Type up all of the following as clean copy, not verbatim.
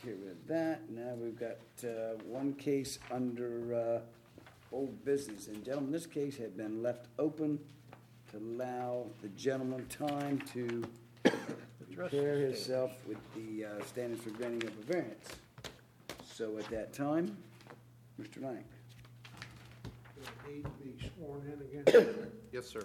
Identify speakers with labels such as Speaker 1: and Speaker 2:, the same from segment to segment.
Speaker 1: care of that. Now we've got one case under old business. And gentlemen, this case had been left open to allow the gentleman time to prepare himself with the standards for granting of a variance. So at that time, Mr. Lang.
Speaker 2: Do I need to be sworn in again?
Speaker 3: Yes, sir.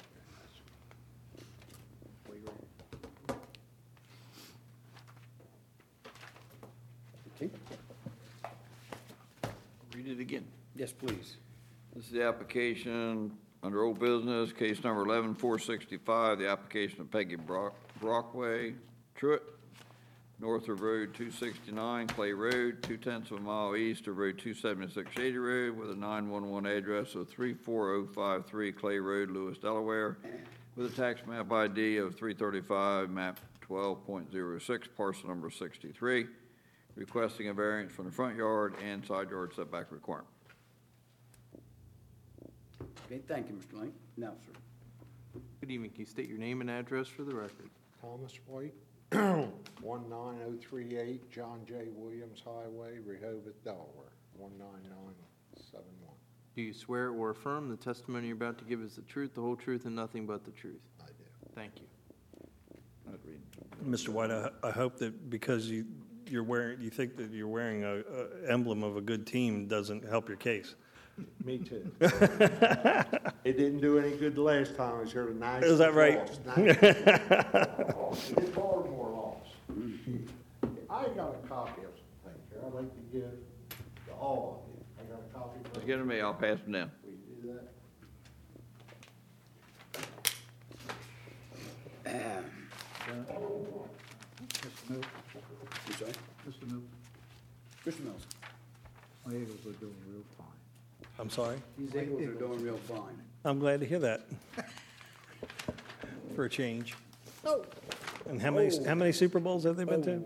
Speaker 1: Okay.
Speaker 4: Read it again.
Speaker 1: Yes, please.
Speaker 4: This is the application under old business, case number 11465, the application of Peggy Brockway Truitt, north of Road 269, Clay Road, 2/10 of a mile east of Road 276 Shady Road, with a 911 address of 34053 Clay Road, Lewis, Delaware, with a tax map ID of 335, map 12.06, parcel number 63, requesting a variance from the front yard and side yard setback requirement.
Speaker 1: Okay, thank you, Mr. Lang. Now, sir.
Speaker 3: Good evening. Can you state your name and address for the record?
Speaker 2: Thomas White, 19038 John J. Williams Highway, Rehoboth, Delaware, 19971.
Speaker 3: Do you swear or affirm the testimony you're about to give is the truth, the whole truth, and nothing but the truth?
Speaker 2: I do.
Speaker 3: Thank you.
Speaker 5: Mr. White, I hope that because you think that you're wearing a emblem of a good team doesn't help your case.
Speaker 2: Me too. It didn't do any good the last time I was here tonight.
Speaker 5: Is that right?
Speaker 2: It did Baltimore lost. I got a copy of some things here I'd like to give to all of you. I got a copy.
Speaker 4: Just give it to me, I'll pass them down.
Speaker 2: We do that.
Speaker 6: Mr. Mills,
Speaker 1: I'm sorry?
Speaker 6: Mr. Mills,
Speaker 1: Mr. Mills.
Speaker 6: my Eagles are doing real fine.
Speaker 5: I'm sorry?
Speaker 1: These Eagles are doing real fine.
Speaker 5: I'm glad to hear that. For a change. Oh. And how many Super Bowls have they been to?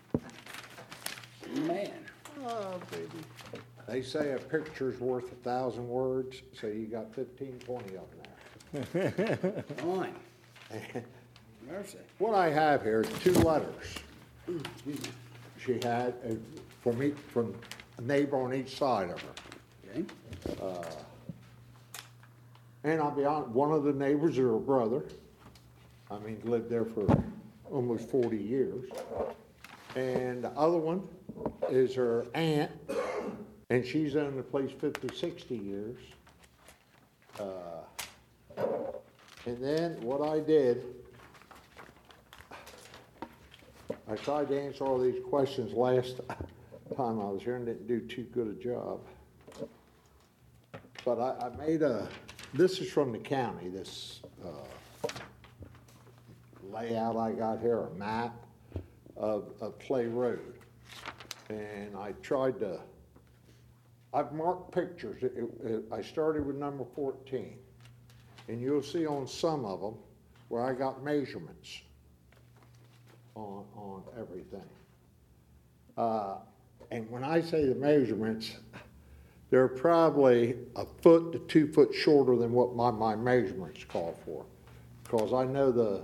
Speaker 1: Oh, man.
Speaker 2: Oh, baby. They say a picture's worth 1,000 words, so you got 15, 20 of them there.
Speaker 1: Fine. Mercy.
Speaker 2: What I have here is 2 letters. She had from a neighbor on each side of her.
Speaker 1: Okay.
Speaker 2: And I'll be honest, one of the neighbors is her brother. I mean, lived there for almost 40 years. And the other one is her aunt, and she's owned the place 50, 60 years. And then what I did, I tried to answer all these questions last time I was here and didn't do too good a job. But I made this is from the county, this layout I got here, a map of Clay Road. And I tried to, I've marked pictures. I started with number 14. And you'll see on some of them where I got measurements on everything. And when I say the measurements, they're probably 1 foot to 2 foot shorter than what my measurements call for. Because I know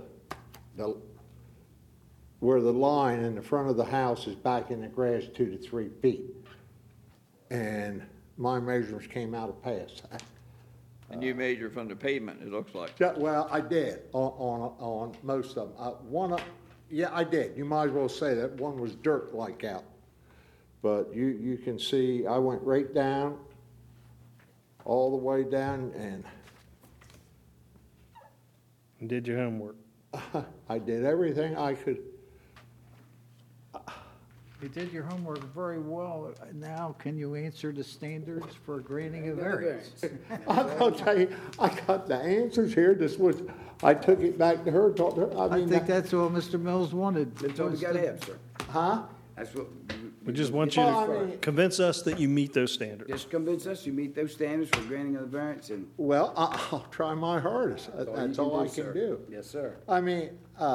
Speaker 2: where the line in the front of the house is back in the grass 2 to 3 feet. And my measurements came out of pass.
Speaker 4: And you measure from the pavement, it looks like.
Speaker 2: Yeah, well, I did on most of them. Yeah, I did. You might as well say that one was dirt-like out. But you can see I went right down, all the way down, and
Speaker 5: Did your homework.
Speaker 2: I did everything I could.
Speaker 6: You did your homework very well. Now, can you answer the standards for granting a variance?
Speaker 2: I'm gonna tell you, I got the answers here. I took it back to her, talked to her.
Speaker 6: I think that's all Mr. Mills wanted.
Speaker 1: That's all we got to have, sir.
Speaker 2: Huh?
Speaker 1: That's what.
Speaker 5: We just want you
Speaker 2: Well, I
Speaker 5: to
Speaker 2: mean-
Speaker 5: convince us that you meet those standards.
Speaker 1: Just convince us you meet those standards for granting of the variance, and
Speaker 2: Well, I'll try my hardest. That's all I can
Speaker 1: sir.
Speaker 2: do.
Speaker 1: Yes, sir.
Speaker 2: I mean,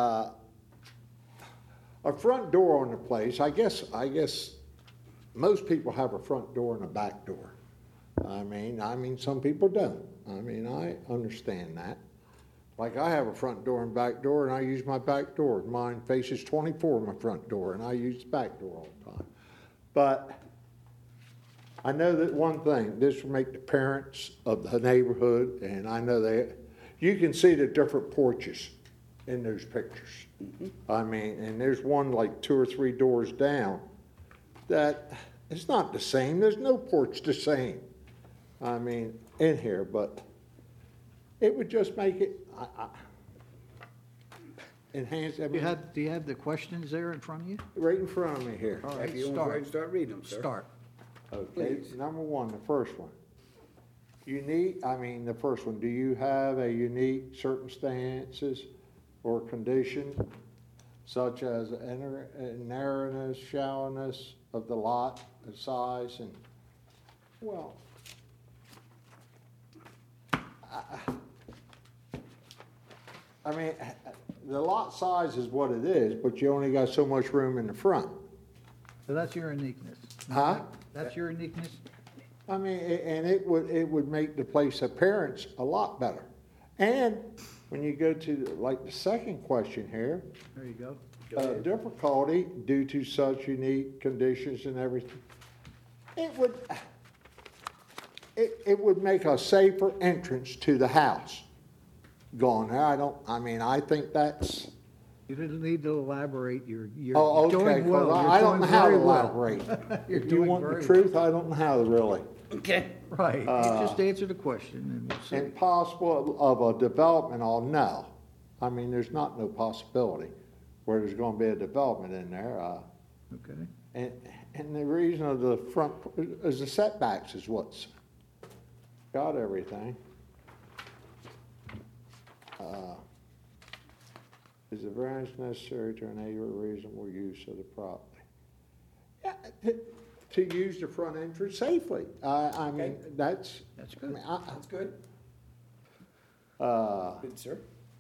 Speaker 2: a front door on the place, I guess most people have a front door and a back door. I mean, some people don't. I mean, I understand that. Like I have a front door and back door, and I use my back door. Mine faces 24, my front door, and I use the back door all the time. But I know that one thing, this will make the parents of the neighborhood, and I know you can see the different porches in those pictures. I mean, and there's one like 2 or 3 doors down that it's not the same. There's no porch the same. I mean, in here, but it would just make it enhance. I mean,
Speaker 6: Do you have the questions there in front of you?
Speaker 2: right in front of me here.
Speaker 6: All right,
Speaker 1: If you want to go ahead and start reading them, sir.
Speaker 6: Start.
Speaker 2: Okay,
Speaker 1: Please.
Speaker 2: number one, the first one. The first one, do you have a unique circumstances or condition such as narrowness, shallowness of the lot, the size, and, well, I mean, the lot size is what it is, but you only got so much room in the front.
Speaker 6: So that's your uniqueness.
Speaker 2: Huh?
Speaker 6: That's your uniqueness?
Speaker 2: I mean, and it would make the place appearance a lot better. And when you go to like the second question here,
Speaker 6: There you go.
Speaker 2: difficulty due to such unique conditions and everything, it would make a safer entrance to the house going there. I think that's,
Speaker 6: You didn't need to elaborate. You're
Speaker 2: oh, okay,
Speaker 6: doing
Speaker 2: 'cause
Speaker 6: well.
Speaker 2: I don't know how to
Speaker 6: You're doing very well.
Speaker 2: elaborate.
Speaker 6: You're
Speaker 2: If you
Speaker 6: doing
Speaker 2: want the
Speaker 6: very
Speaker 2: truth, I don't know how to really.
Speaker 1: Okay.
Speaker 6: Right. You just answer the question and we'll see.
Speaker 2: Impossible of a development, no. I mean, there's not no possibility where there's gonna be a development in there.
Speaker 6: Okay.
Speaker 2: And the reason of the front is the setbacks is what's got everything. Is the variance necessary to enable reasonable use of the property? Yeah, to use the front entrance safely. I mean, that's.
Speaker 6: That's
Speaker 2: I
Speaker 6: good.
Speaker 2: mean,
Speaker 1: That's good. Good, sir.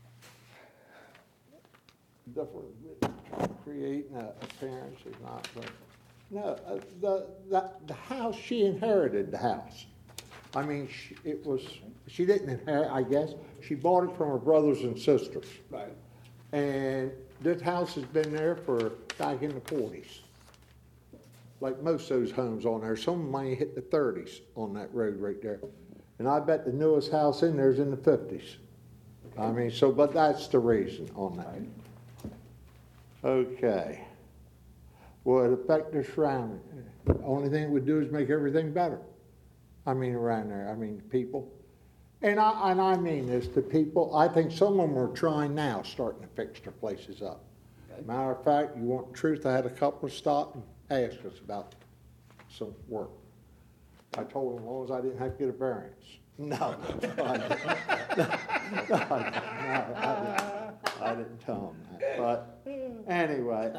Speaker 2: Creating an appearance is not, but, no, the house, she inherited the house. I mean, she didn't inherit, I guess, she bought it from her brothers and sisters.
Speaker 1: Right.
Speaker 2: And this house has been there for back in the 40s. Like most of those homes on there, some of them might hit the 30s on that road right there. And I bet the newest house in there is in the 50s. I mean, but that's the reason on that. Okay. Will it affect the surrounding? The only thing it would do is make everything better. I mean, around there, people. And I mean this to people, I think some of them are trying now, starting to fix their places up.
Speaker 1: Okay.
Speaker 2: Matter of fact, you want the truth, I had a couple stop and ask us about some work. I told them as long as I didn't have to get a variance. No, I didn't tell them that. But anyway,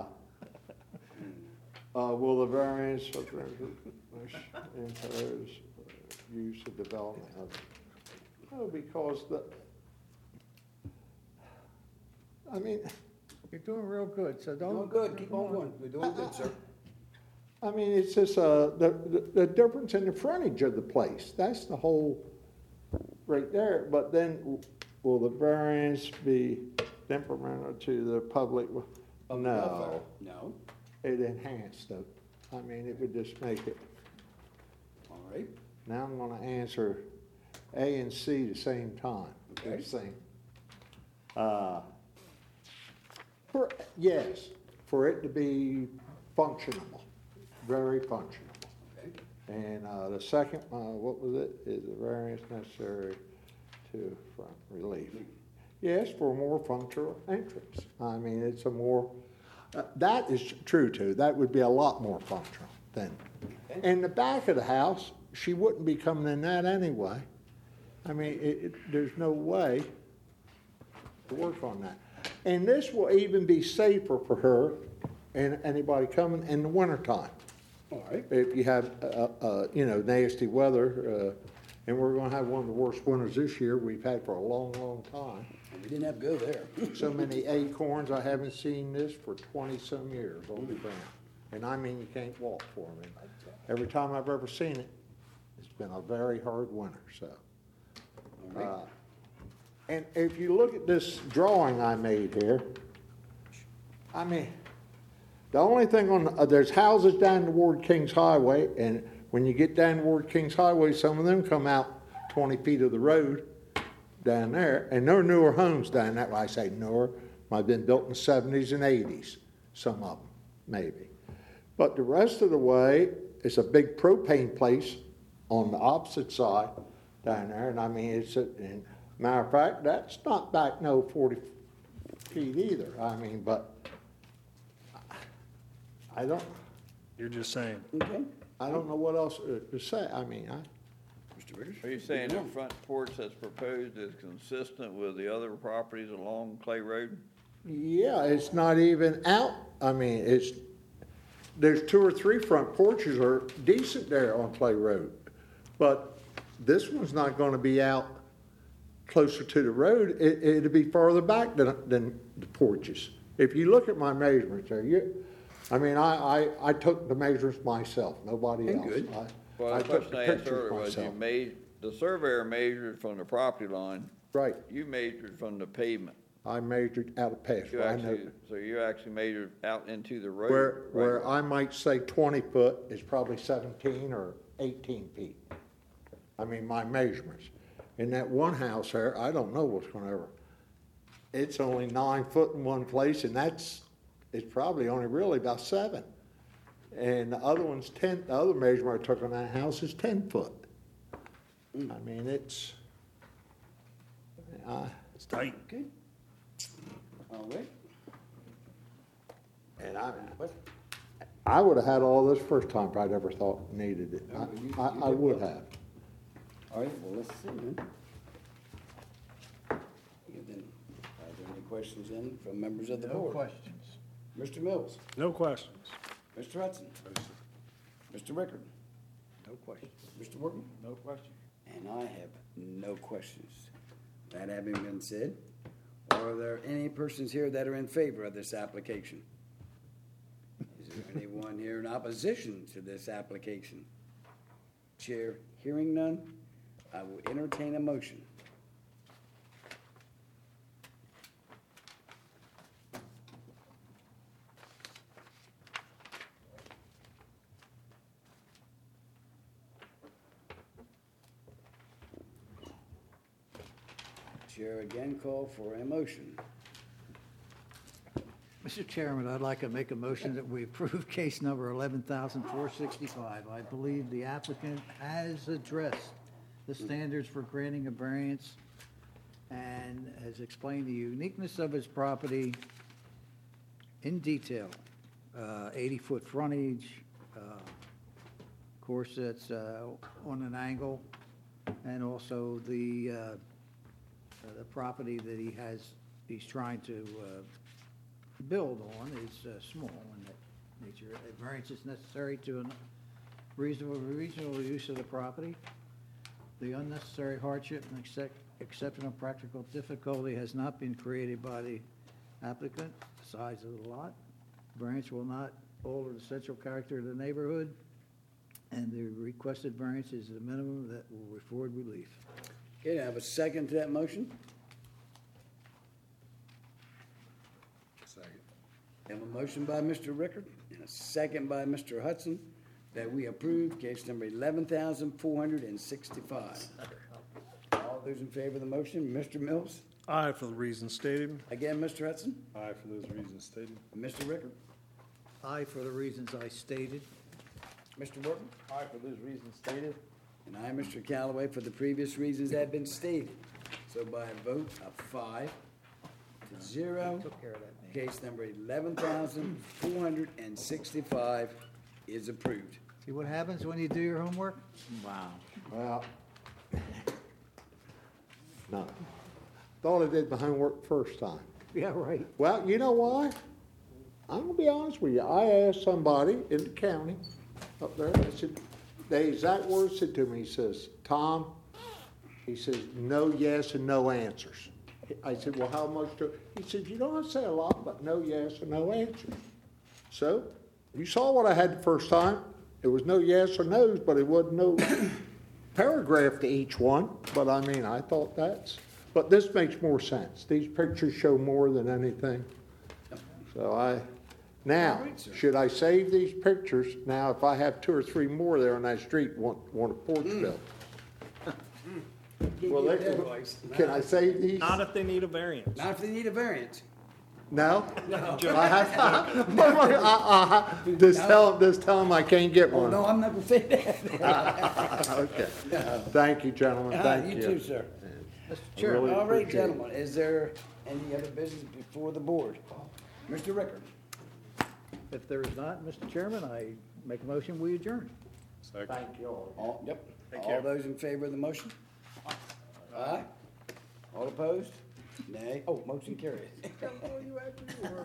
Speaker 2: will the variance impose use of development of? No, because
Speaker 6: You're doing real good, so don't.
Speaker 1: Doing good. Keep on going. We're doing good, sir.
Speaker 2: I mean, it's just the difference in the frontage of the place. That's the whole right there. But then, will the variance be detrimental to the public? No,
Speaker 1: No.
Speaker 2: it enhanced it. I mean, it would just make it.
Speaker 1: All right.
Speaker 2: Now I'm going to answer A and C the same time.
Speaker 1: Okay.
Speaker 2: Same. Yes, for it to be functional, very functional.
Speaker 1: Okay.
Speaker 2: And the second, what was it? Is the variance necessary to front relief? Yes, for a more functional entrance. I mean, it's a more, that is true too. That would be a lot more functional than. In the back of the house, she wouldn't be coming in that anyway. I mean, there's no way to work on that. And this will even be safer for her and anybody coming in the wintertime.
Speaker 1: All right.
Speaker 2: If you have, nasty weather, and we're gonna have one of the worst winters this year we've had for a long, long time.
Speaker 1: And we didn't have to go there.
Speaker 2: So many acorns, I haven't seen this for 20-some years on the ground. And I mean, you can't walk for them. Every time I've ever seen it, it's been a very hard winter, so.
Speaker 1: All right.
Speaker 2: And if you look at this drawing I made here, I mean, the only thing there's houses down toward Kings Highway, and when you get down toward Kings Highway, some of them come out 20 feet of the road down there, and there are newer homes down that way. I say newer, might have been built in the 70s and 80s, some of them, maybe. But the rest of the way is a big propane place on the opposite side down there, and I mean, and matter of fact, that's not back no 40 feet either. I mean, but I don't
Speaker 1: Okay.
Speaker 2: know what else to say. I mean,
Speaker 1: Mr. Rickard?
Speaker 4: Are you saying the front porch that's proposed is consistent with the other properties along Clay Road?
Speaker 2: yeah, it's not even out. I mean, there's 2 or 3 front porches are decent there on Clay Road, but this one's not going to be out closer to the road. It'll be farther back than the porches. If you look at my measurements there, I took the measurements myself, nobody else.
Speaker 1: Good.
Speaker 4: Well,
Speaker 2: I
Speaker 4: the
Speaker 2: took
Speaker 4: question
Speaker 2: the
Speaker 4: I asked
Speaker 2: pictures
Speaker 4: earlier was
Speaker 2: myself.
Speaker 4: the surveyor measured from the property line,
Speaker 2: Right,
Speaker 4: you measured from the pavement.
Speaker 2: I measured out of past.
Speaker 4: So you actually measured out into the road.
Speaker 2: Where
Speaker 4: right?
Speaker 2: I might say 20 foot is probably 17 or 18 feet. I mean, my measurements. In that one house there, I don't know what's gonna ever, it's only 9 foot in one place, and it's probably only really about 7. And the other one's 10, the other measurement I took on that house is 10 foot. I mean, it's
Speaker 5: tight.
Speaker 1: Okay. All right.
Speaker 2: and I would have had all this first time if I'd ever thought needed it.
Speaker 1: No, you
Speaker 2: I
Speaker 1: did
Speaker 2: would
Speaker 1: well.
Speaker 2: have.
Speaker 1: All right, well, let's see then. Are there any questions then from members of the
Speaker 6: No
Speaker 1: board?
Speaker 6: questions.
Speaker 1: Mr. Mills?
Speaker 7: No questions.
Speaker 1: Mr. Hudson? Mr. Rickard?
Speaker 6: No questions.
Speaker 1: Mr. Workman?
Speaker 6: No questions.
Speaker 1: And I have no questions. That having been said, are there any persons here that are in favor of this application? Is there anyone here in opposition to this application? Chair, hearing none, I will entertain a motion. Chair again call for a motion.
Speaker 6: Mr. Chairman, I'd like to make a motion that we approve case number 11,465. I believe the applicant has addressed the standards for granting a variance and has explained the uniqueness of his property in detail. 80-foot frontage, of course, it's on an angle, and also the property that he's trying to build on is small in that nature. A variance is necessary to a reasonable use of the property. The unnecessary hardship and exceptional practical difficulty has not been created by the applicant. The size of the lot. Variance will not alter the central character of the neighborhood, and the requested variance is the minimum that will afford relief.
Speaker 1: Okay, I have a second to that motion?
Speaker 7: Second.
Speaker 1: I have a motion by Mr. Rickard and a second by Mr. Hudson that we approve case number 11,465. All those in favor of the motion, Mr. Mills?
Speaker 7: Aye for the reasons stated.
Speaker 1: Again, Mr. Hudson?
Speaker 7: Aye for those reasons stated.
Speaker 1: And Mr. Rickard?
Speaker 6: Aye for the reasons I stated.
Speaker 1: Mr. Workman?
Speaker 3: Aye for those reasons stated.
Speaker 1: And I, Mr. Callaway, for the previous reasons that have been stated. So by a vote of 5-0,
Speaker 6: Took care of that, Nate.
Speaker 1: case number 11,465 is approved.
Speaker 6: See what happens when you do your homework? Wow.
Speaker 2: Well, no. Thought I did my homework first time.
Speaker 6: Yeah, right.
Speaker 2: Well, you know why? I'm gonna be honest with you. I asked somebody in the county up there, I said, the exact words said to me, he says, Tom, he says, no yes and no answers. I said, well, how much do, he said, you don't have to say a lot, but no yes and no answers. So, you saw what I had the first time. It was no yes or no's, but it wasn't no paragraph to each one. But I mean, I thought but But this makes more sense. These pictures show more than anything. So now,
Speaker 1: All right, sir.
Speaker 2: should I save these pictures? Now, if I have 2 or 3 more there on that street, want a porch built? Well, can I save these?
Speaker 5: Not if they need a variance.
Speaker 1: Not if they need a variance.
Speaker 2: No? I have to. Just tell them I can't get
Speaker 1: Oh,
Speaker 2: one.
Speaker 1: no, I'm not gonna say that.
Speaker 2: Okay. Thank you, gentlemen. Thank
Speaker 1: You
Speaker 2: you.
Speaker 1: too, sir.
Speaker 6: Mr.
Speaker 2: I
Speaker 6: Chairman,
Speaker 2: really
Speaker 1: All right,
Speaker 2: appreciate it.
Speaker 1: gentlemen, is there any other business before the board? Mr. Rickard?
Speaker 6: if there is not, Mr. Chairman, I make a motion, we adjourn.
Speaker 7: Second.
Speaker 2: Thank you all.
Speaker 1: All, yep. All those in favor of the motion? Aye. All opposed? Nay. Oh, motion carries.